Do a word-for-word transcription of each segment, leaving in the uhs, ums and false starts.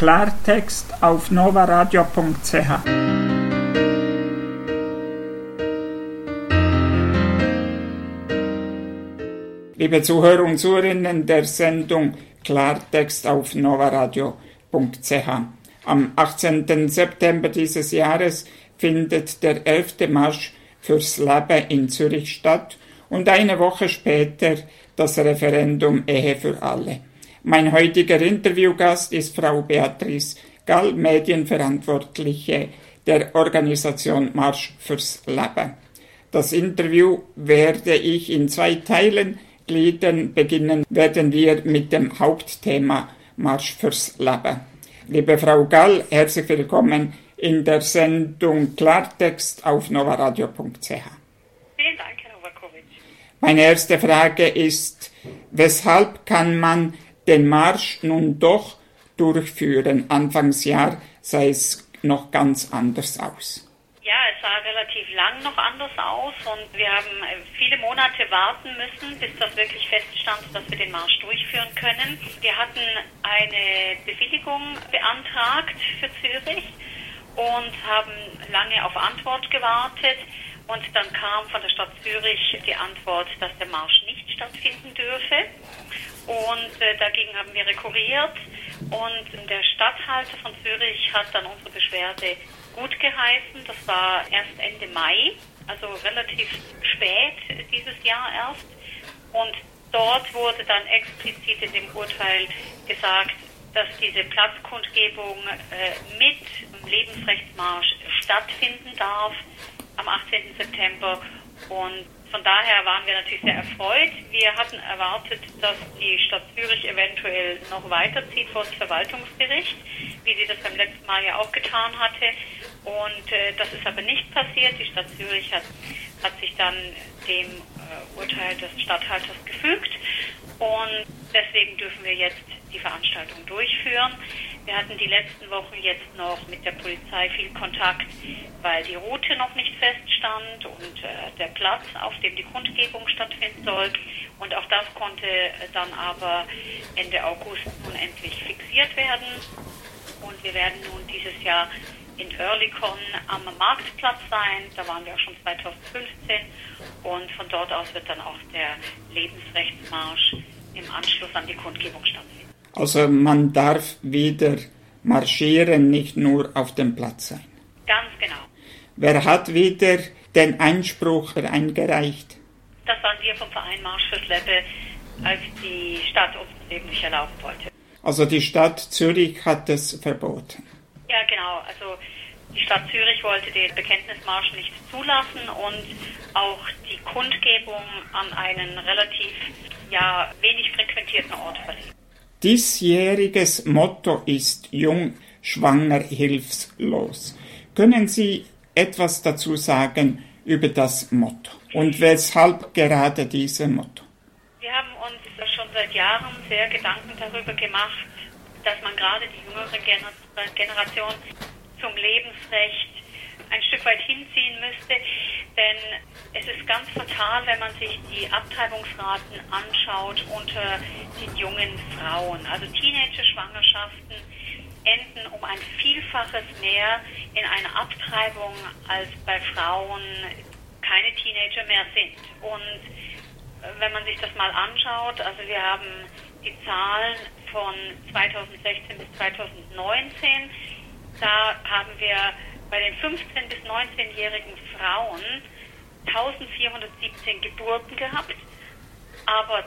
Klartext auf novaradio punkt c h. Liebe Zuhörer und Zuhörerinnen der Sendung Klartext auf novaradio punkt c h. Am achtzehnten September dieses Jahres findet der elfte Marsch fürs Leben in Zürich statt und eine Woche später das Referendum Ehe für alle. Mein heutiger Interviewgast ist Frau Beatrice Gall, Medienverantwortliche der Organisation Marsch fürs Leben. Das Interview werde ich in zwei Teilen gliedern. Beginnen werden wir mit dem Hauptthema Marsch fürs Leben. Liebe Frau Gall, herzlich willkommen in der Sendung Klartext auf novaradio punkt c h. Vielen Dank, Herr Novakovic. Meine erste Frage ist, weshalb kann man den Marsch nun doch durchführen? Anfangsjahr sah es noch ganz anders aus. Ja, es sah relativ lang noch anders aus und wir haben viele Monate warten müssen, bis das wirklich feststand, dass wir den Marsch durchführen können. Wir hatten eine Bewilligung beantragt für Zürich und haben lange auf Antwort gewartet. Und dann kam von der Stadt Zürich die Antwort, dass der Marsch nicht stattfinden dürfe. Und äh, dagegen haben wir rekurriert. Und der Statthalter von Zürich hat dann unsere Beschwerde gut geheißen. Das war erst Ende Mai, also relativ spät dieses Jahr erst. Und dort wurde dann explizit in dem Urteil gesagt, dass diese Platzkundgebung äh, mit dem Lebensrechtsmarsch stattfinden darf am achtzehnten September. Und von daher waren wir natürlich sehr erfreut. Wir hatten erwartet, dass die Stadt Zürich eventuell noch weiterzieht vor das Verwaltungsgericht, wie sie das beim letzten Mal ja auch getan hatte. Und äh, das ist aber nicht passiert. Die Stadt Zürich hat, hat sich dann dem äh, Urteil des Statthalters gefügt. Und deswegen dürfen wir jetzt die Veranstaltung durchführen. Wir hatten die letzten Wochen jetzt noch mit der Polizei viel Kontakt, weil die Route noch nicht feststand und äh, der Platz, auf dem die Kundgebung stattfinden soll. Und auch das konnte äh, dann aber Ende August nun endlich fixiert werden. Und wir werden nun dieses Jahr in Oerlikon am Marktplatz sein. Da waren wir auch schon zweitausendfünfzehn. Und von dort aus wird dann auch der Lebensrechtsmarsch im Anschluss an die Kundgebung stattfinden. Also man darf wieder marschieren, nicht nur auf dem Platz sein. Ganz genau. Wer hat wieder den Einspruch eingereicht? Das waren wir vom Verein Marsch fürs Leben, als die Stadt uns das eben nicht erlauben wollte. Also die Stadt Zürich hat es verboten? Ja, genau. Also die Stadt Zürich wollte den Bekenntnismarsch nicht zulassen und auch die Kundgebung an einen relativ ja, wenig frequentierten Ort verlegen. Diesjähriges Motto ist Jung, Schwanger, Hilflos. Können Sie etwas dazu sagen über das Motto und weshalb gerade dieses Motto? Wir haben uns schon seit Jahren sehr Gedanken darüber gemacht, dass man gerade die jüngere Generation zum Lebensrecht ein Stück weit hinziehen müsste, denn es ist ganz fatal, wenn man sich die Abtreibungsraten anschaut unter den jungen Frauen. Also Teenager-Schwangerschaften enden um ein Vielfaches mehr in einer Abtreibung, als bei Frauen keine Teenager mehr sind. Und wenn man sich das mal anschaut, also wir haben die Zahlen von zweitausendsechzehn bis zweitausendneunzehn, da haben wir bei den fünfzehn- bis neunzehnjährigen Frauen eintausendvierhundertsiebzehn Geburten gehabt, aber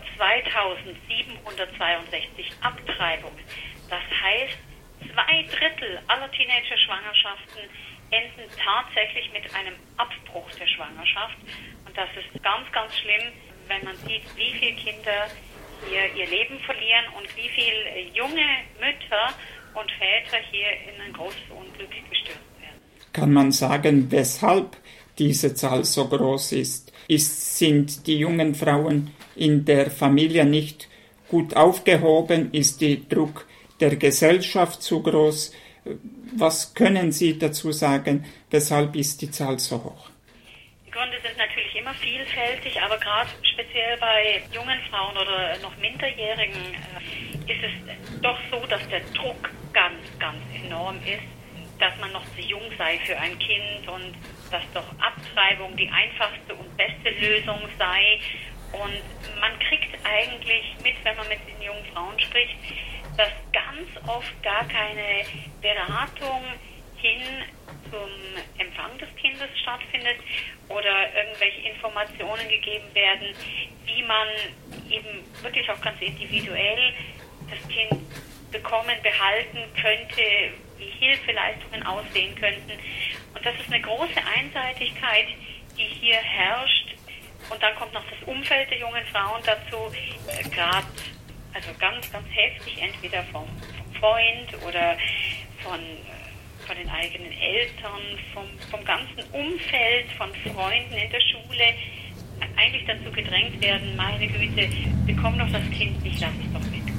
zweitausendsiebenhundertzweiundsechzig Abtreibungen. Das heißt, zwei Drittel aller Teenager-Schwangerschaften enden tatsächlich mit einem Abbruch der Schwangerschaft. Und das ist ganz, ganz schlimm, wenn man sieht, wie viele Kinder hier ihr Leben verlieren und wie viele junge Mütter und Väter hier in ein großes Unglück gestürzt werden. Kann man sagen, weshalb diese Zahl so groß ist? ist? Sind die jungen Frauen in der Familie nicht gut aufgehoben? Ist der Druck der Gesellschaft zu groß? Was können Sie dazu sagen? Weshalb ist die Zahl so hoch? Die Gründe sind natürlich immer vielfältig, aber gerade speziell bei jungen Frauen oder noch Minderjährigen ist es doch so, dass der Druck ganz, ganz enorm ist, dass man noch zu jung sei für ein Kind und dass doch Abtreibung die einfachste und beste Lösung sei. Und man kriegt eigentlich mit, wenn man mit den jungen Frauen spricht, dass ganz oft gar keine Beratung hin zum Empfang des Kindes stattfindet oder irgendwelche Informationen gegeben werden, wie man eben wirklich auch ganz individuell das Kind bekommen, behalten könnte, wie Hilfeleistungen aussehen könnten. Und das ist eine große Einseitigkeit, die hier herrscht. Und dann kommt noch das Umfeld der jungen Frauen dazu, äh, gerade also ganz, ganz heftig, entweder vom, vom Freund oder von, äh, von den eigenen Eltern, vom, vom ganzen Umfeld, von Freunden in der Schule, eigentlich dazu gedrängt werden, meine Güte, bekomm doch das Kind nicht, lass es doch mitmachen.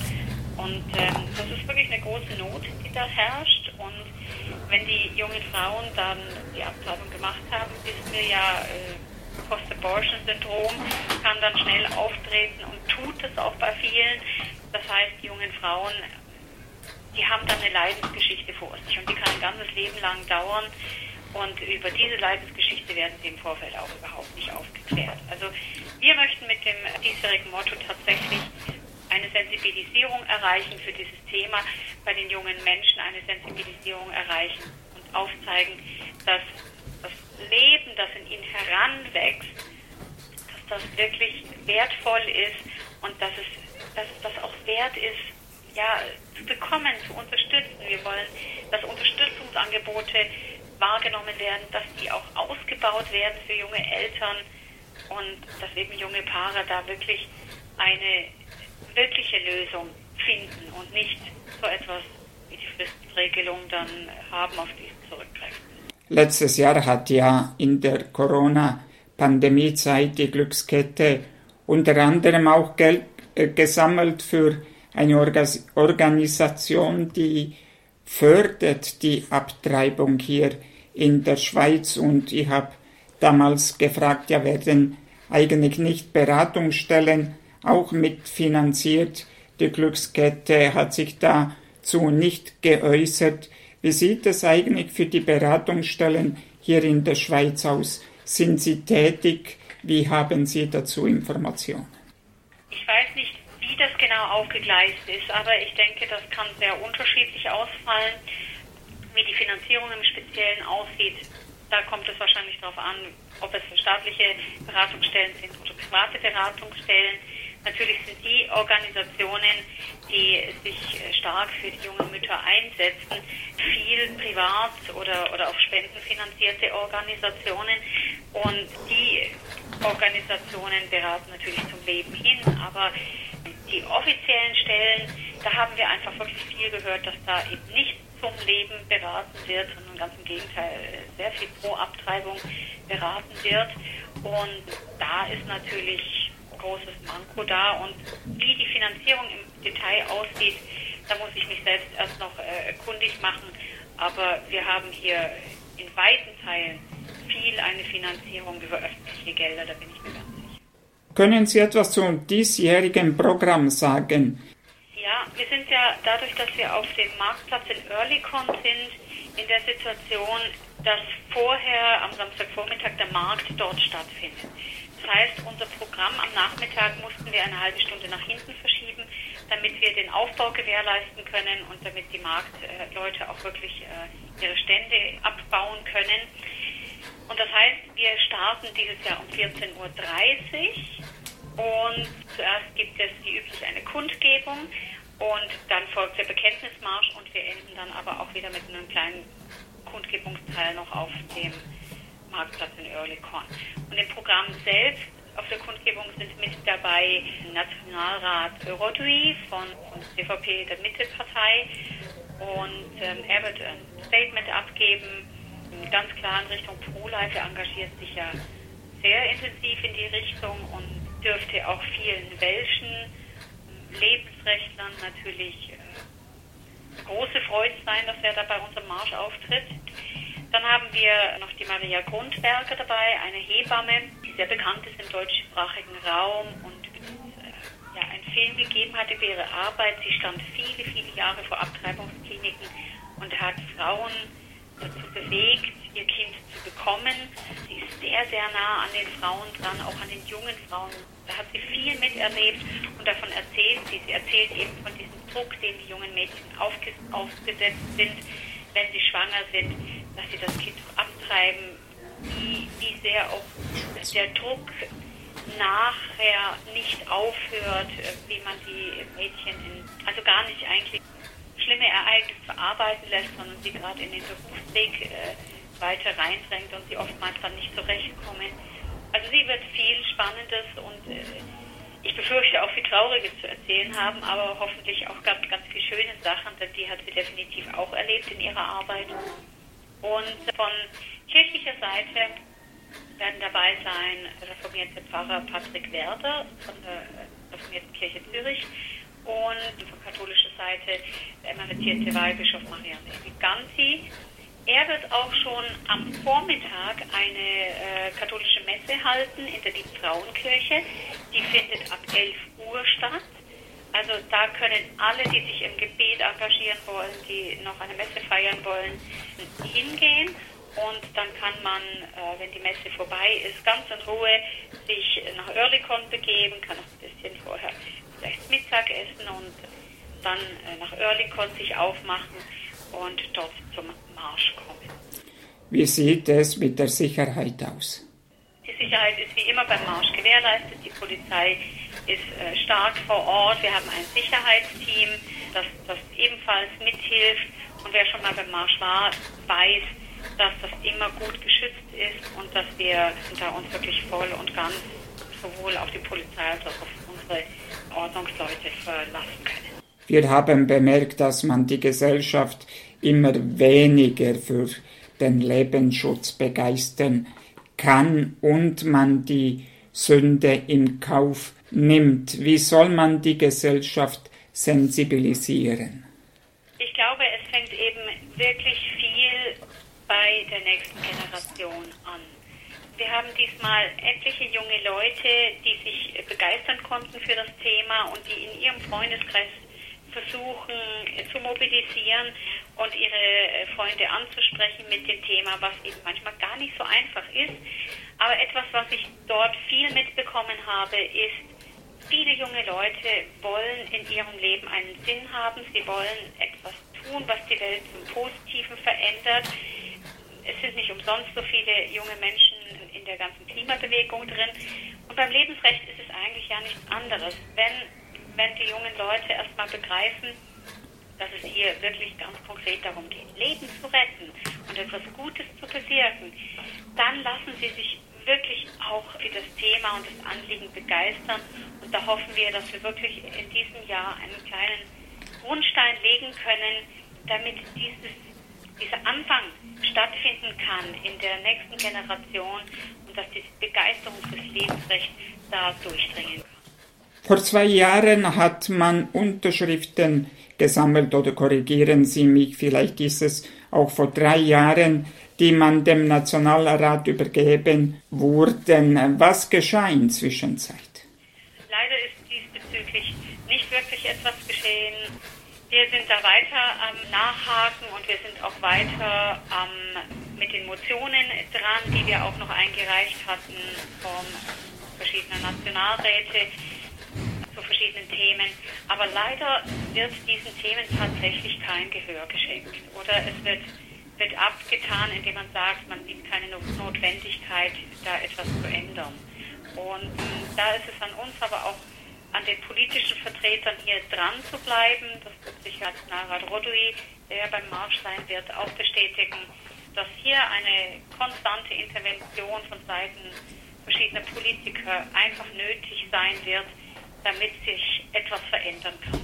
Und ähm, das ist wirklich eine große Not, die da herrscht. Und wenn die jungen Frauen dann die Abtreibung gemacht haben, wissen wir ja, äh, Post-Abortion-Syndrom kann dann schnell auftreten und tut es auch bei vielen. Das heißt, die jungen Frauen, die haben dann eine Leidensgeschichte vor sich und die kann ein ganzes Leben lang dauern. Und über diese Leidensgeschichte werden sie im Vorfeld auch überhaupt nicht aufgeklärt. Also wir möchten mit dem diesjährigen Motto tatsächlich eine Sensibilisierung erreichen für dieses Thema, bei den jungen Menschen eine Sensibilisierung erreichen und aufzeigen, dass das Leben, das in ihnen heranwächst, dass das wirklich wertvoll ist und dass es, dass es das auch wert ist, ja, zu bekommen, zu unterstützen. Wir wollen, dass Unterstützungsangebote wahrgenommen werden, dass die auch ausgebaut werden für junge Eltern und dass eben junge Paare da wirklich eine wirkliche Lösung finden und nicht so etwas wie die Fristregelung dann haben, auf die es zurückgreifen. Letztes Jahr hat ja in der Corona-Pandemie-Zeit die Glückskette unter anderem auch Geld äh, gesammelt für eine Orgas- Organisation, die fördert die Abtreibung hier in der Schweiz. Und ich habe damals gefragt, ja, werden eigentlich nicht Beratungsstellen auch mitfinanziert? Die Glückskette hat sich dazu nicht geäußert. Wie sieht es eigentlich für die Beratungsstellen hier in der Schweiz aus? Sind Sie tätig? Wie haben Sie dazu Informationen? Ich weiß nicht, wie das genau aufgegleist ist, aber ich denke, das kann sehr unterschiedlich ausfallen. Wie die Finanzierung im Speziellen aussieht, da kommt es wahrscheinlich darauf an, ob es staatliche Beratungsstellen sind oder private Beratungsstellen. Natürlich sind die Organisationen, die sich stark für die jungen Mütter einsetzen, viel privat oder, oder auf Spenden finanzierte Organisationen. Und die Organisationen beraten natürlich zum Leben hin, aber die offiziellen Stellen, da haben wir einfach wirklich viel gehört, dass da eben nicht zum Leben beraten wird, sondern ganz im Gegenteil sehr viel pro Abtreibung beraten wird. Und da ist natürlich großes Manko da. Und wie die Finanzierung im Detail aussieht, da muss ich mich selbst erst noch äh, kundig machen. Aber wir haben hier in weiten Teilen viel eine Finanzierung über öffentliche Gelder, da bin ich mir ganz sicher. Können Sie etwas zum diesjährigen Programm sagen? Ja, wir sind ja dadurch, dass wir auf dem Marktplatz in Oerlikon sind, in der Situation, dass vorher am Samstagvormittag der Markt dort stattfindet. Das heißt, unser Programm am Nachmittag mussten wir eine halbe Stunde nach hinten verschieben, damit wir den Aufbau gewährleisten können und damit die Marktleute auch wirklich ihre Stände abbauen können. Und das heißt, wir starten dieses Jahr um vierzehn Uhr dreißig und zuerst gibt es wie üblich eine Kundgebung und dann folgt der Bekenntnismarsch und wir enden dann aber auch wieder mit einem kleinen Kundgebungsteil noch auf dem Marktplatz in Oerlikon. Und im Programm selbst auf der Kundgebung sind mit dabei Nationalrat Rodri von, von C V P, der Mittepartei, und ähm, er wird ein Statement abgeben, ganz klar in Richtung Pro-Life. Er engagiert sich ja sehr intensiv in die Richtung und dürfte auch vielen welschen Lebensrechtlern natürlich äh, große Freude sein, dass er da bei unserem Marsch auftritt. Dann haben wir noch die Maria Grundberger dabei, eine Hebamme, die sehr bekannt ist im deutschsprachigen Raum und mit äh, ja, einen Film gegeben hat über ihre Arbeit. Sie stand viele, viele Jahre vor Abtreibungskliniken und hat Frauen dazu bewegt, ihr Kind zu bekommen. Sie ist sehr, sehr nah an den Frauen dran, auch an den jungen Frauen. Da hat sie viel miterlebt und davon erzählt sie. Sie erzählt eben von diesem Druck, den die jungen Mädchen aufge- ausgesetzt sind, wenn sie schwanger sind, dass sie das Kind abtreiben, wie, wie sehr auch der Druck nachher nicht aufhört, wie man die Mädchen in, also gar nicht eigentlich schlimme Ereignisse verarbeiten lässt, sondern sie gerade in den Berufsweg äh, weiter reindrängt und sie oftmals dann nicht zurechtkommen. Also sie wird viel Spannendes und äh, ich befürchte auch viel Trauriges zu erzählen haben, aber hoffentlich auch ganz, ganz viele schöne Sachen, denn die hat sie definitiv auch erlebt in ihrer Arbeit. Und von kirchlicher Seite werden dabei sein reformierte Pfarrer Patrick Werder von der reformierten Kirche Zürich und von katholischer Seite der emeritierte Weihbischof Marian Ganzi. Er wird auch schon am Vormittag eine äh, katholische Messe halten in der Liebfrauenkirche. Die findet ab elf Uhr statt. Also da können alle, die sich im Gebet engagieren wollen, die noch eine Messe feiern wollen, hingehen. Und dann kann man, äh, wenn die Messe vorbei ist, ganz in Ruhe sich nach Oerlikon begeben, kann auch ein bisschen vorher vielleicht Mittag essen und dann äh, nach Oerlikon sich aufmachen und dort zum Marsch kommen. Wie sieht es mit der Sicherheit aus? Die Sicherheit ist wie immer beim Marsch gewährleistet. Die Polizei ist äh, stark vor Ort. Wir haben ein Sicherheitsteam, das, das ebenfalls mithilft. Und wer schon mal beim Marsch war, weiß, dass das immer gut geschützt ist und dass wir da uns wirklich voll und ganz sowohl auf die Polizei als auch auf unsere Ordnungsleute verlassen können. Wir haben bemerkt, dass man die Gesellschaft immer weniger für den Lebensschutz begeistern kann und man die Sünde im Kauf nimmt. Wie soll man die Gesellschaft sensibilisieren? Ich glaube, es fängt eben wirklich viel bei der nächsten Generation an. Wir haben diesmal etliche junge Leute, die sich begeistern konnten für das Thema und die in ihrem Freundeskreis versuchen zu mobilisieren und ihre Freunde anzusprechen mit dem Thema, was eben manchmal gar nicht so einfach ist. Aber etwas, was ich dort viel mitbekommen habe, ist, viele junge Leute wollen in ihrem Leben einen Sinn haben. Sie wollen etwas tun, was die Welt zum Positiven verändert. Es sind nicht umsonst so viele junge Menschen in der ganzen Klimabewegung drin. Und beim Lebensrecht ist es eigentlich ja nichts anderes. Wenn, wenn die jungen Leute erstmal begreifen, dass es hier wirklich ganz konkret darum geht, Leben zu retten und etwas Gutes zu bewirken, dann lassen sie sich wirklich auch für das Thema und das Anliegen begeistern. Und da hoffen wir, dass wir wirklich in diesem Jahr einen kleinen Grundstein legen können, damit dieses dieser Anfang stattfinden kann in der nächsten Generation und dass die Begeisterung fürs Lebensrecht da durchdringen kann. Vor zwei Jahren hat man Unterschriften gesammelt, oder korrigieren Sie mich, vielleicht ist es auch vor drei Jahren, die man dem Nationalrat übergeben wurden. Was geschah in der Zwischenzeit? Leider ist diesbezüglich nicht wirklich etwas geschehen. Wir sind da weiter am Nachhaken und wir sind auch weiter ähm, mit den Motionen dran, die wir auch noch eingereicht hatten von verschiedenen Nationalräten zu verschiedenen Themen. Aber leider wird diesen Themen tatsächlich kein Gehör geschenkt. Oder es wird, wird abgetan, indem man sagt, man sieht keine Notwendigkeit, da etwas zu ändern. Und äh, da ist es an uns aber auch an den politischen Vertretern hier dran zu bleiben. Das wird sicher Narat Rodui, der beim Marsch sein wird, auch bestätigen, dass hier eine konstante Intervention von Seiten verschiedener Politiker einfach nötig sein wird, damit sich etwas verändern kann.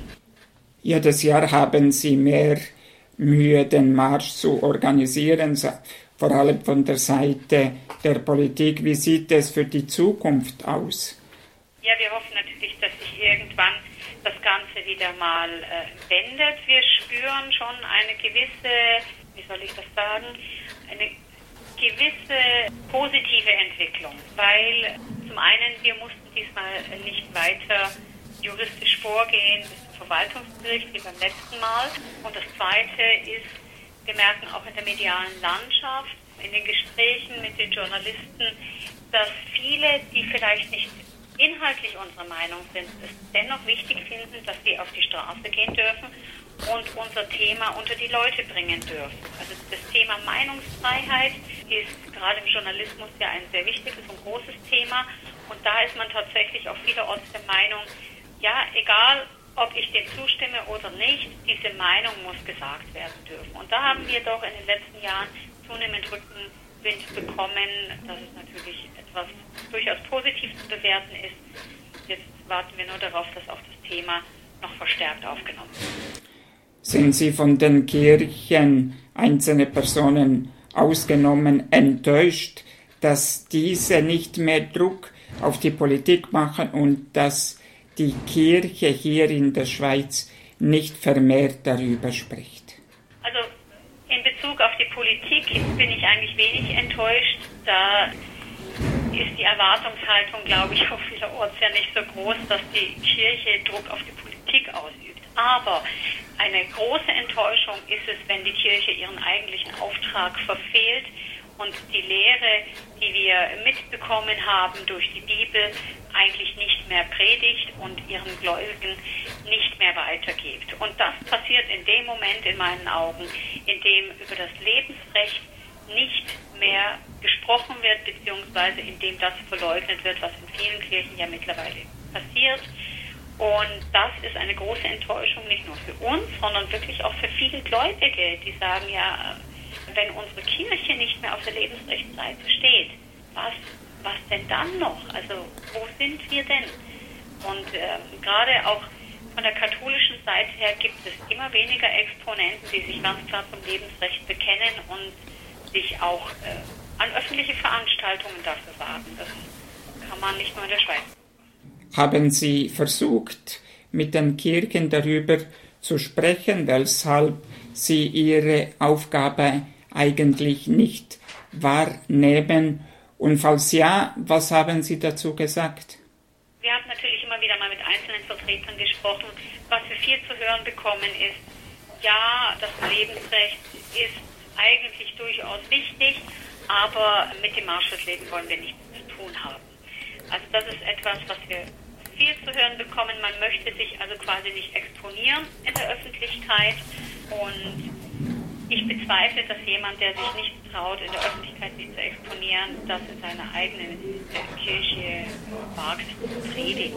Jedes Jahr haben Sie mehr Mühe, den Marsch zu organisieren, vor allem von der Seite der Politik. Wie sieht es für die Zukunft aus? Ja, wir hoffen natürlich, dass sich irgendwann das Ganze wieder mal äh, wendet. Wir spüren schon eine gewisse, wie soll ich das sagen, eine gewisse positive Entwicklung, weil zum einen, wir mussten diesmal nicht weiter juristisch vorgehen bis zum Verwaltungsgericht wie beim letzten Mal. Und das Zweite ist, wir merken auch in der medialen Landschaft, in den Gesprächen mit den Journalisten, dass viele, die vielleicht nicht inhaltlich unserer Meinung sind, es dennoch wichtig finden, dass wir auf die Straße gehen dürfen und unser Thema unter die Leute bringen dürfen. Also das Thema Meinungsfreiheit ist gerade im Journalismus ja ein sehr wichtiges und großes Thema. Und da ist man tatsächlich auch vielerorts der Meinung, ja, egal ob ich dem zustimme oder nicht, diese Meinung muss gesagt werden dürfen. Und da haben wir doch in den letzten Jahren zunehmend Rückenwind bekommen, dass es natürlich etwas durchaus positiv zu bewerten ist. Jetzt warten wir nur darauf, dass auch das Thema noch verstärkt aufgenommen wird. Sind Sie von den Kirchen, einzelne Personen ausgenommen, enttäuscht, dass diese nicht mehr Druck auf die Politik machen und dass die Kirche hier in der Schweiz nicht vermehrt darüber spricht? Also in Bezug auf die Politik bin ich eigentlich wenig enttäuscht. Da ist die Erwartungshaltung, glaube ich, auch vielerorts ja nicht so groß, dass die Kirche Druck auf die Politik ausübt. Aber eine große Enttäuschung ist es, wenn die Kirche ihren eigentlichen Auftrag verfehlt und die Lehre, die wir mitbekommen haben durch die Bibel, eigentlich nicht mehr predigt und ihren Gläubigen nicht mehr weitergibt. Und das passiert in dem Moment in meinen Augen, in dem über das Lebensrecht nicht mehr gesprochen wird, beziehungsweise in dem das verleugnet wird, was in vielen Kirchen ja mittlerweile passiert. Und das ist eine große Enttäuschung, nicht nur für uns, sondern wirklich auch für viele Gläubige, die sagen, ja, wenn unsere Kirche nicht mehr auf der Lebensrechtsseite steht, was, was denn dann noch? Also wo sind wir denn? Und äh, gerade auch von der katholischen Seite her gibt es immer weniger Exponenten, die sich ganz klar zum Lebensrecht bekennen und sich auch äh, an öffentliche Veranstaltungen dafür wagen. Das kann man nicht nur in der Schweiz. Haben Sie versucht, mit den Kirchen darüber zu sprechen, weshalb sie ihre Aufgabe eigentlich nicht wahrnehmen? Und falls ja, was haben Sie dazu gesagt? Wir haben natürlich immer wieder mal mit einzelnen Vertretern gesprochen. Was wir viel zu hören bekommen ist, ja, das Lebensrecht ist eigentlich durchaus wichtig, aber mit dem Marsch fürs Leben wollen wir nichts zu tun haben. Also das ist etwas, was wir viel zu hören bekommen. Man möchte sich also quasi nicht exponieren in der Öffentlichkeit. Und ich bezweifle, dass jemand, der sich nicht traut, in der Öffentlichkeit sich zu exponieren, das in seiner eigenen Kirche wagt zu predigen.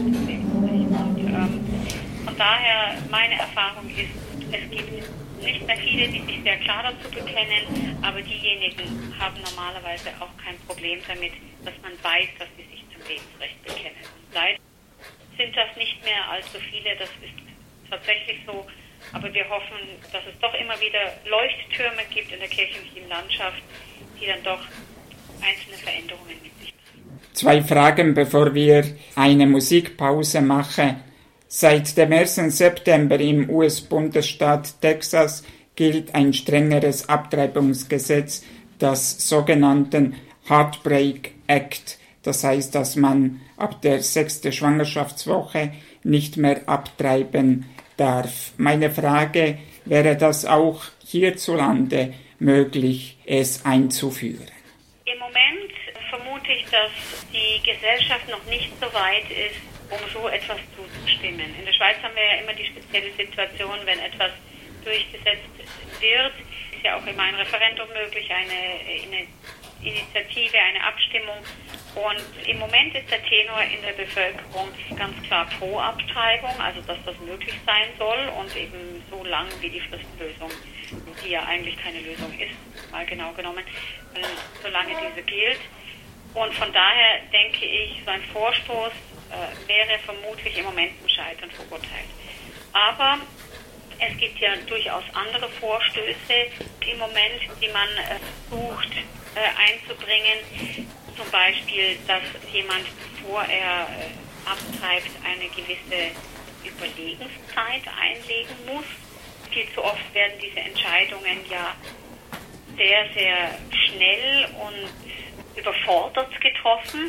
Und, ähm, von daher, meine Erfahrung ist, es gibt nicht mehr viele, die sich sehr klar dazu bekennen, aber diejenigen haben normalerweise auch kein Problem damit, dass man weiß, dass sie sich zum Lebensrecht bekennen. Und leider sind das nicht mehr allzu viele, das ist tatsächlich so, aber wir hoffen, dass es doch immer wieder Leuchttürme gibt in der kirchlichen Landschaft, die dann doch einzelne Veränderungen mit sich bringen. Zwei Fragen, bevor wir eine Musikpause machen. Seit dem ersten September im U S-Bundesstaat Texas gilt ein strengeres Abtreibungsgesetz, das sogenannten Heartbreak Act. Das heißt, dass man ab der sechsten Schwangerschaftswoche nicht mehr abtreiben darf. Meine Frage, wäre das auch hierzulande möglich, es einzuführen? Im Moment vermute ich, dass die Gesellschaft noch nicht so weit ist, um so etwas zuzustimmen. In der Schweiz haben wir ja immer die spezielle Situation, wenn etwas durchgesetzt wird, ist ja auch immer ein Referendum möglich, eine, eine Initiative, eine Abstimmung. Und im Moment ist der Tenor in der Bevölkerung ganz klar pro Abtreibung, also dass das möglich sein soll und eben so lang wie die Fristenlösung, die ja eigentlich keine Lösung ist, mal genau genommen, solange diese gilt. Und von daher denke ich, so ein Vorstoß äh, wäre vermutlich im Moment zum Scheitern verurteilt. Aber es gibt ja durchaus andere Vorstöße im Moment, die man äh, sucht äh, einzubringen. Zum Beispiel, dass jemand, bevor er äh, abtreibt, eine gewisse Überlegenszeit einlegen muss. Viel zu oft werden diese Entscheidungen ja sehr, sehr schnell und überfordert getroffen.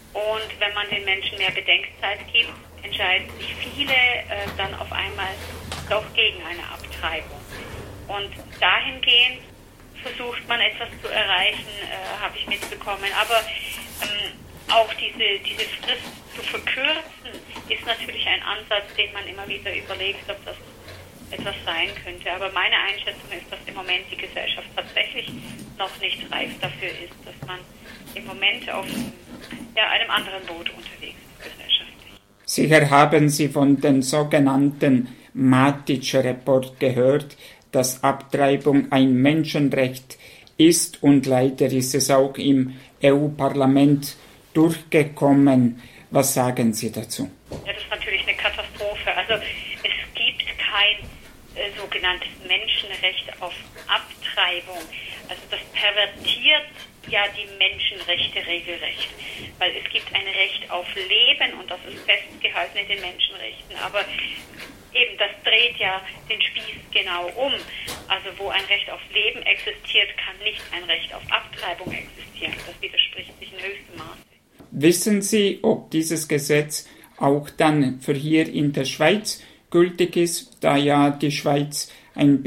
Und wenn man den Menschen mehr Bedenkzeit gibt, entscheiden sich viele äh, dann auf einmal doch gegen eine Abtreibung. Und dahingehend versucht man etwas zu erreichen, äh, habe ich mitbekommen. Aber ähm, auch diese, diese Frist zu verkürzen, ist natürlich ein Ansatz, den man immer wieder überlegt, ob das etwas sein könnte. Aber meine Einschätzung ist, dass im Moment die Gesellschaft tatsächlich noch nicht reif dafür ist, dass man im Moment auf ja, einem anderen Boot unterwegs ist gesellschaftlich. Sicher haben Sie von dem sogenannten Matic-Report gehört, dass Abtreibung ein Menschenrecht ist, und leider ist es auch im E U-Parlament durchgekommen. Was sagen Sie dazu? Ja, das ist natürlich eine Katastrophe. Also es gibt kein äh, sogenanntes Menschenrecht auf Abtreibung. Also das pervertiert ja die Menschenrechte regelrecht. Weil es gibt ein Recht auf Leben und das ist festgehalten in den Menschenrechten. Aber eben, das dreht ja den Spieß genau um. Also wo ein Recht auf Leben existiert, kann nicht ein Recht auf Abtreibung existieren. Das widerspricht sich in höchstem Maße. Wissen Sie, ob dieses Gesetz auch dann für hier in der Schweiz gültig ist, da ja die Schweiz ein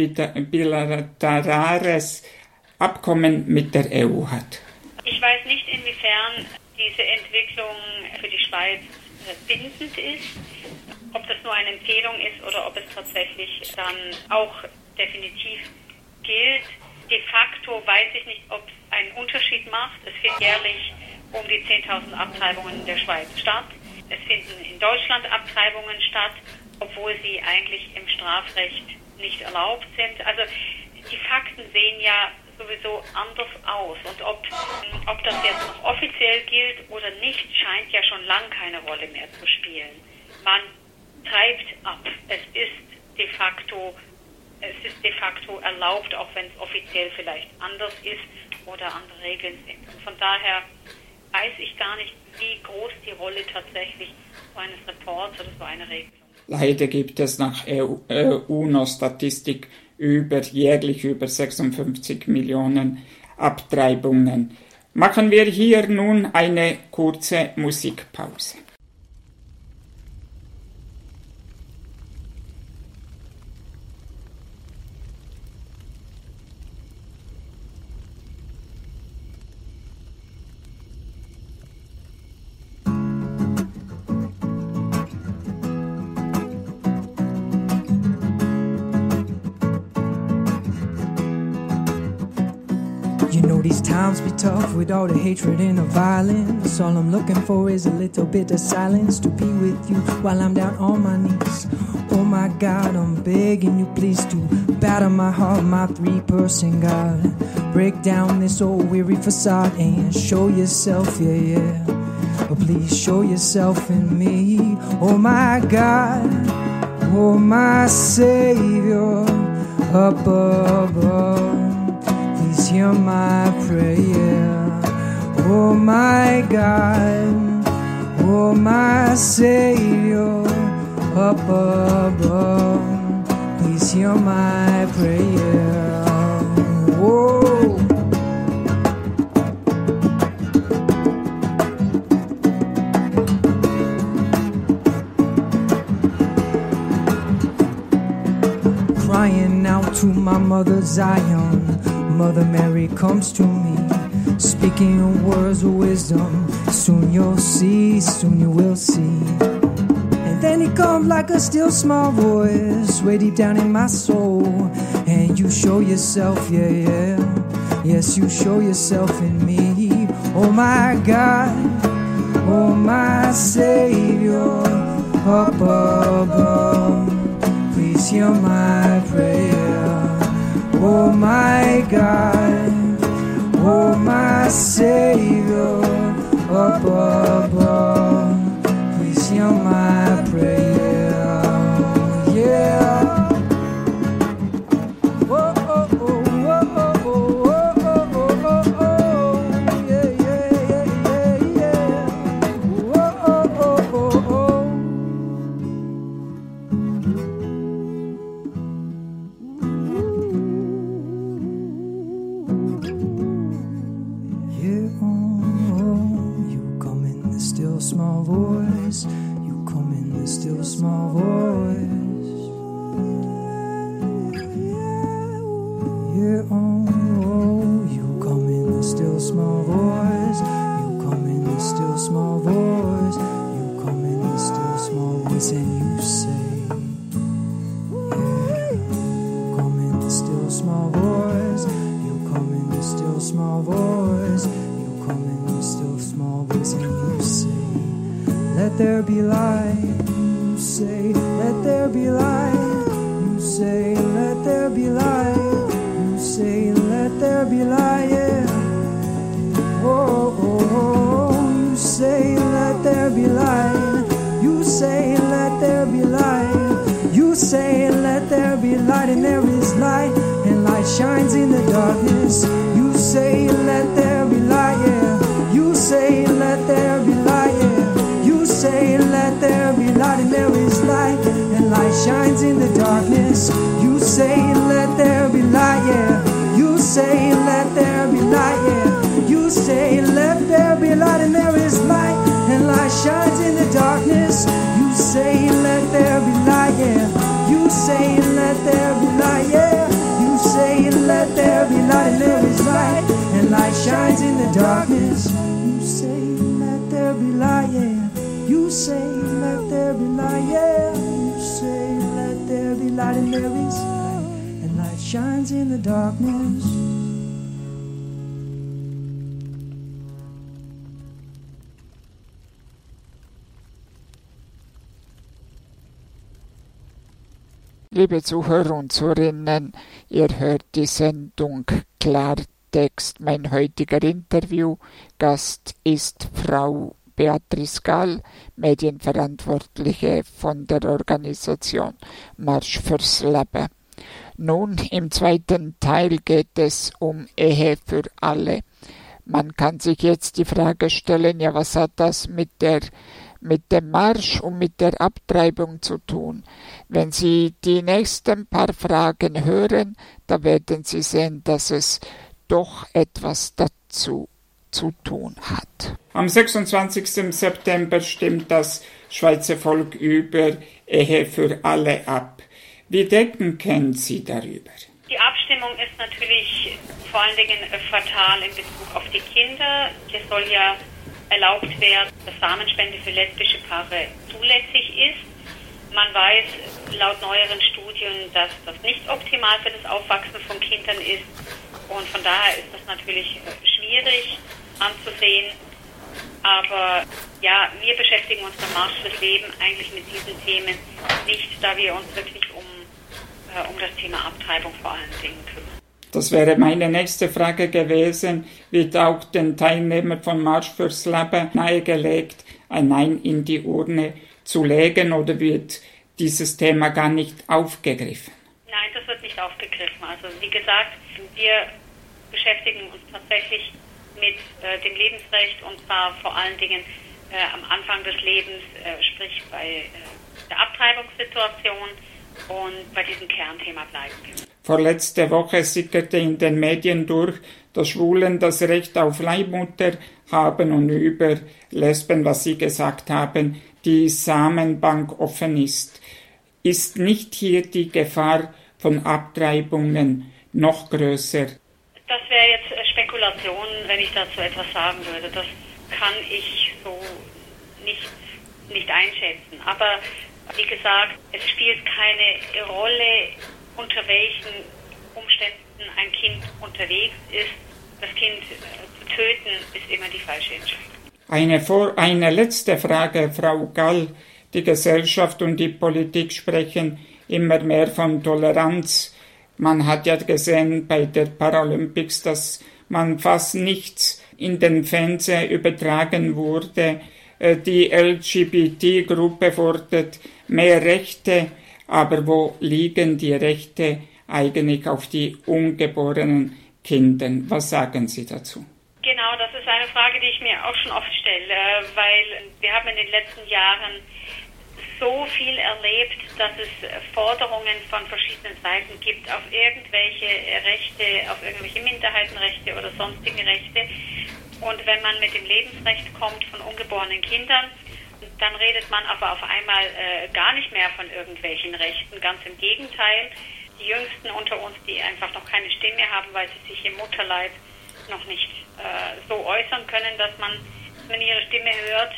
bilaterales Abkommen mit der E U hat? Ich weiß nicht, inwiefern diese Entwicklung für die Schweiz bindend ist, ob das nur eine Empfehlung ist oder ob es tatsächlich dann auch definitiv gilt. De facto weiß ich nicht, ob es einen Unterschied macht. Es finden jährlich um die zehntausend Abtreibungen in der Schweiz statt. Es finden in Deutschland Abtreibungen statt, obwohl sie eigentlich im Strafrecht nicht erlaubt sind. Also die Fakten sehen ja sowieso anders aus. Und ob, ob das jetzt noch offiziell gilt oder nicht, scheint ja schon lange keine Rolle mehr zu spielen. Man treibt ab. Es ist de facto, es ist de facto erlaubt, auch wenn es offiziell vielleicht anders ist oder andere Regeln sind. Und von daher weiß ich gar nicht, wie groß die Rolle tatsächlich so eines Reports oder so eine Regelung ist. Leider gibt es nach E U noch Statistik über jährlich über sechsundfünfzig Millionen Abtreibungen. Machen wir hier nun eine kurze Musikpause. You know these times be tough with all the hatred and the violence. All I'm looking for is a little bit of silence to be with you while I'm down on my knees. Oh my God, I'm begging you please to batter my heart, my three-person God. Break down this old weary facade and show yourself, yeah, yeah. Oh, please show yourself in me. Oh my God, oh my Savior, up above. Please hear my prayer. Oh my God, oh my Savior, up above. Please hear my prayer. Oh. Crying out to my mother Zion, Mother Mary comes to me, speaking words of wisdom. Soon you'll see, soon you will see. And then he comes like a still small voice, way deep down in my soul. And you show yourself, yeah, yeah. Yes, you show yourself in me. Oh my God, oh my Savior, up above. Please hear my prayer. Oh my God, oh my Savior, up above, please hear my prayer, yeah. Oh, oh, oh, oh, oh, oh, oh, oh, oh, yeah, yeah, yeah, yeah, yeah. Oh, oh, oh, oh, oh. Yeah. still small voice. Yeah, oh, oh, you come in the still small voice. You come in the still small voice. You come in the still small voice and you say, yeah, you come in the still small voice. You come in the still small voice. You come in the still small voice and you say, let there be light. You say, let there be light. You say, let there be light. You say, let there be light. Yeah. Oh, oh, oh. You say, let there be light. You say, let there be light. You say, let there be light, and there is light, and light shines in the darkness. You say, let there be light. Yeah. You say, let there be light. Yeah. You say, let there be light, and there is light, and light shines in the darkness. You say, let there be light, yeah. You say, let there be light, yeah. You say, let there be light, and there is light, and light shines in the darkness. You say, let there be light, yeah. You say, let there be light, yeah. You say, let there be light, and there is light, and light shines in the darkness. You say, let there be light, yeah. You say, let there be light, yeah. You say, let there be light, and there is light, and light shines in the darkness. Liebe Zuhörer und Zuhörerinnen, ihr hört die Sendung Klartext. Mein heutiger Interviewgast ist Frau Beatrice Gall, Medienverantwortliche von der Organisation Marsch fürs Leben. Nun, im zweiten Teil geht es um Ehe für alle. Man kann sich jetzt die Frage stellen, ja, was hat das mit der mit dem Marsch und mit der Abtreibung zu tun? Wenn Sie die nächsten paar Fragen hören, da werden Sie sehen, dass es doch etwas dazu zu tun hat. Am sechsundzwanzigsten September stimmt das Schweizer Volk über Ehe für alle ab. Wie denken Sie darüber? Die Abstimmung ist natürlich vor allen Dingen fatal in Bezug auf die Kinder. Es soll ja erlaubt werden, dass Samenspende für lesbische Paare zulässig ist. Man weiß laut neueren Studien, dass das nicht optimal für das Aufwachsen von Kindern ist. Und von daher ist das natürlich schwierig anzusehen. Aber ja, wir beschäftigen uns beim Marsch fürs Leben eigentlich mit diesen Themen nicht, da wir uns wirklich um, äh, um das Thema Abtreibung vor allen Dingen kümmern. Das wäre meine nächste Frage gewesen. Wird auch den Teilnehmern von Marsch fürs Leben nahegelegt, ein Nein in die Urne zu legen, oder wird dieses Thema gar nicht aufgegriffen? Nein, das wird nicht aufgegriffen. Also wie gesagt, wir beschäftigen uns tatsächlich mit äh, dem Lebensrecht, und zwar vor allen Dingen äh, am Anfang des Lebens, äh, sprich bei äh, der Abtreibungssituation, und bei diesem Kernthema bleiben wir. Vorletzte Woche sickerte in den Medien durch, dass Schwulen das Recht auf Leihmutter haben und über Lesben, was Sie gesagt haben, die Samenbank offen ist. Ist nicht hier die Gefahr von Abtreibungen noch größer? Das wäre jetzt Spekulation, wenn ich dazu etwas sagen würde. Das kann ich so nicht, nicht einschätzen. Aber wie gesagt, es spielt keine Rolle, unter welchen Umständen ein Kind unterwegs ist. Das Kind zu töten, ist immer die falsche Entscheidung. Eine, vor, eine letzte Frage, Frau Gall. Die Gesellschaft und die Politik sprechen immer mehr von Toleranz. Man hat ja gesehen bei der Paralympics, dass man fast nichts in den Fernsehen übertragen wurde. Die L G B T-Gruppe fordert mehr Rechte, aber wo liegen die Rechte eigentlich auf die ungeborenen Kinder? Was sagen Sie dazu? Genau, das ist eine Frage, die ich mir auch schon oft stelle, weil wir haben in den letzten Jahren so viel erlebt, dass es Forderungen von verschiedenen Seiten gibt auf irgendwelche Rechte, auf irgendwelche Minderheitenrechte oder sonstige Rechte. Und wenn man mit dem Lebensrecht kommt von ungeborenen Kindern, dann redet man aber auf einmal äh, gar nicht mehr von irgendwelchen Rechten. Ganz im Gegenteil, die Jüngsten unter uns, die einfach noch keine Stimme haben, weil sie sich im Mutterleib noch nicht äh, so äußern können, dass man, dass man ihre Stimme hört,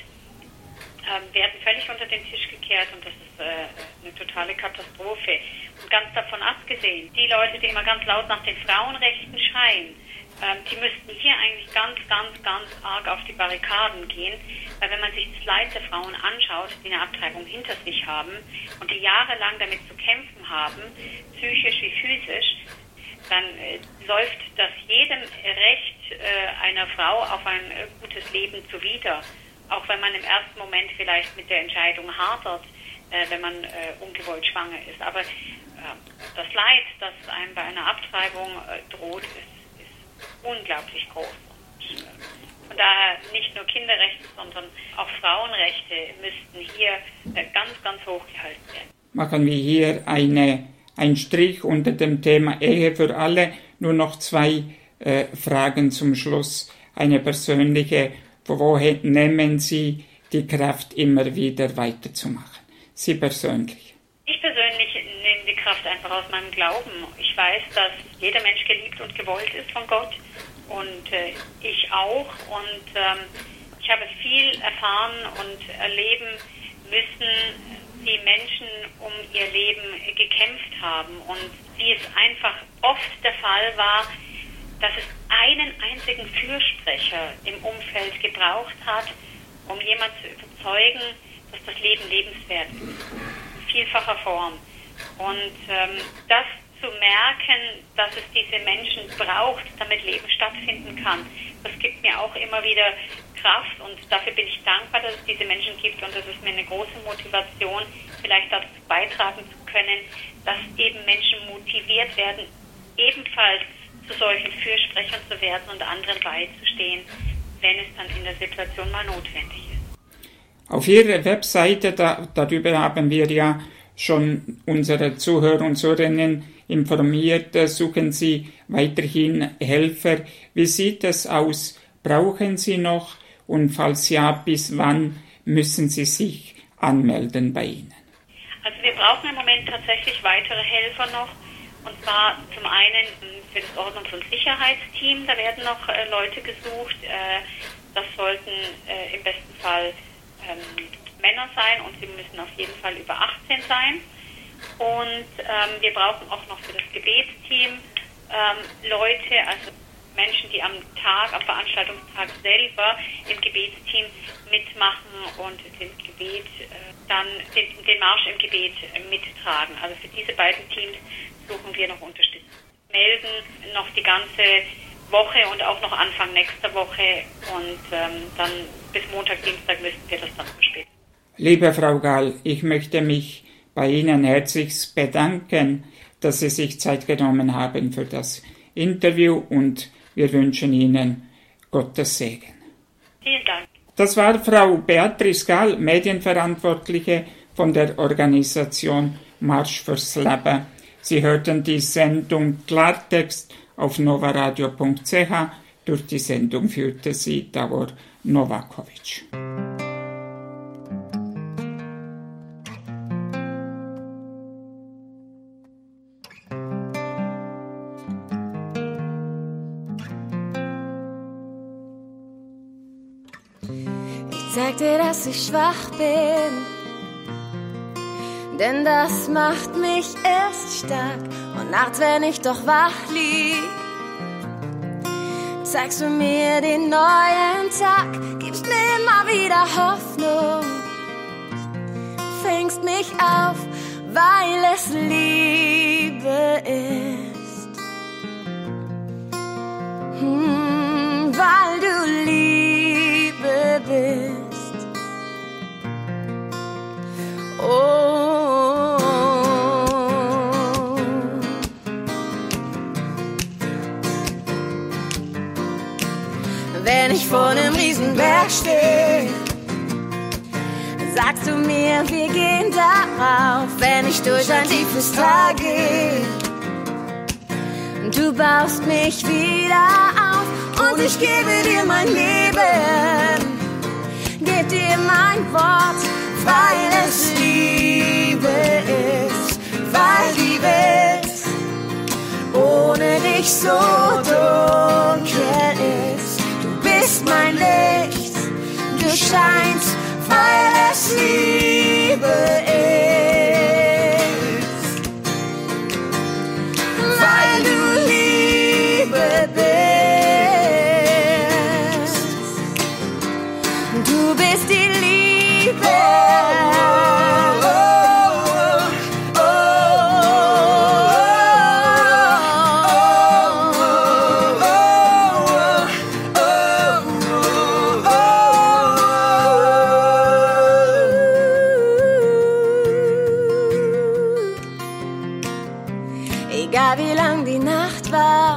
äh, werden völlig unter den Tisch gekehrt und das ist äh, eine totale Katastrophe. Und ganz davon abgesehen, die Leute, die immer ganz laut nach den Frauenrechten schreien, äh, die müssten hier eigentlich ganz, ganz, ganz arg auf die Barrikaden gehen, weil wenn man sich das Leid der Frauen anschaut, die eine Abtreibung hinter sich haben und die jahrelang damit zu kämpfen haben, psychisch wie physisch, dann äh, läuft das jedem Recht äh, einer Frau auf ein äh, gutes Leben zuwider. Auch wenn man im ersten Moment vielleicht mit der Entscheidung hadert, äh, wenn man äh, ungewollt schwanger ist. Aber äh, das Leid, das einem bei einer Abtreibung äh, droht, ist, ist unglaublich groß. Und, äh, von daher nicht nur Kinderrechte, sondern auch Frauenrechte müssten hier äh, ganz, ganz hoch gehalten werden. Machen wir hier eine, einen Strich unter dem Thema Ehe für alle. Nur noch zwei äh, Fragen zum Schluss. Eine persönliche: Woher nehmen Sie die Kraft, immer wieder weiterzumachen? Sie persönlich. Ich persönlich nehme die Kraft einfach aus meinem Glauben. Ich weiß, dass jeder Mensch geliebt und gewollt ist von Gott und äh, ich auch. Und ähm, ich habe viel erfahren und erleben müssen, wie Menschen um ihr Leben gekämpft haben und wie es einfach oft der Fall war, dass es einen einzigen Fürsprecher im Umfeld gebraucht hat, um jemanden zu überzeugen, dass das Leben lebenswert ist. In vielfacher Form. Und ähm, das zu merken, dass es diese Menschen braucht, damit Leben stattfinden kann, das gibt mir auch immer wieder Kraft und dafür bin ich dankbar, dass es diese Menschen gibt und das ist mir eine große Motivation, vielleicht dazu beitragen zu können, dass eben Menschen motiviert werden, ebenfalls zu solchen Fürsprechern zu werden und anderen beizustehen, wenn es dann in der Situation mal notwendig ist. Auf Ihrer Webseite, da, darüber haben wir ja schon unsere Zuhörer und Zuhörerinnen informiert, suchen Sie weiterhin Helfer. Wie sieht es aus? Brauchen Sie noch? Und falls ja, bis wann müssen Sie sich anmelden bei Ihnen? Also wir brauchen im Moment tatsächlich weitere Helfer noch. Und zwar zum einen für das Ordnungs- und Sicherheitsteam, da werden noch äh, Leute gesucht. Äh, das sollten äh, im besten Fall ähm, Männer sein und sie müssen auf jeden Fall über achtzehn sein. Und ähm, wir brauchen auch noch für das Gebetsteam ähm, Leute, also Menschen, die am Tag, am Veranstaltungstag selber im Gebetsteam mitmachen und den Gebet, äh, dann den, den Marsch im Gebet äh, mittragen. Also für diese beiden Teams suchen wir noch Unterstützung. Melden noch die ganze Woche und auch noch Anfang nächster Woche und ähm, dann bis Montag, Dienstag müssen wir das dann verspäten. Liebe Frau Gall, ich möchte mich bei Ihnen herzlichst bedanken, dass Sie sich Zeit genommen haben für das Interview und wir wünschen Ihnen Gottes Segen. Vielen Dank. Das war Frau Beatrice Gall, Medienverantwortliche von der Organisation Marsch fürs Leben. Sie hörten die Sendung Klartext auf novaradio punkt c h. Durch die Sendung führte sie Davor Novakovic. Ich zeig dir, dass ich schwach bin, denn das macht mich erst stark. Und nachts, wenn ich doch wach lieg, zeigst du mir den neuen Tag, gibst mir immer wieder Hoffnung, fängst mich auf, weil es Liebe ist. Hm, weil du Liebe bist. Oh, wenn ich vor einem Riesenberg stehe, sagst du mir, wir gehen darauf. Wenn ich durch ein tiefes Tal gehe, du baust mich wieder auf und ich gebe dir mein Leben. Gebe mit dir mein Wort, weil es Liebe ist, weil die Welt ohne dich so dunkel ist. Du bist mein Licht, du scheinst, weil es Liebe ist, weil du Liebe bist. Du bist die Liebe. Egal wie lang die Nacht war,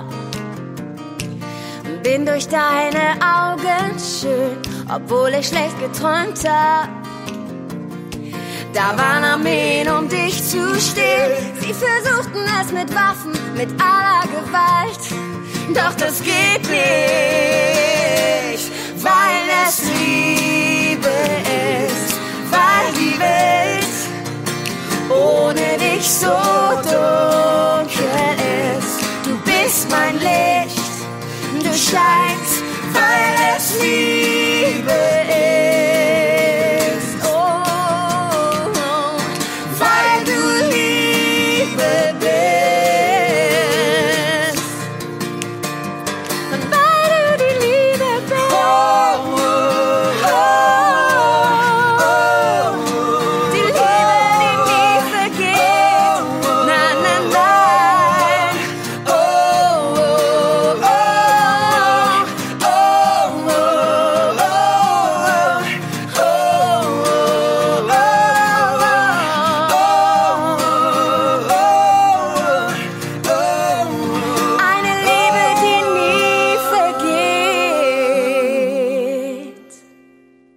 bin durch deine Augen schön, obwohl ich schlecht geträumt hab. Da waren Armeen, um dich zu stehlen. Sie versuchten es mit Waffen, mit aller Gewalt. Doch das geht nicht, weil es Liebe ist, weil die Welt ohne dich so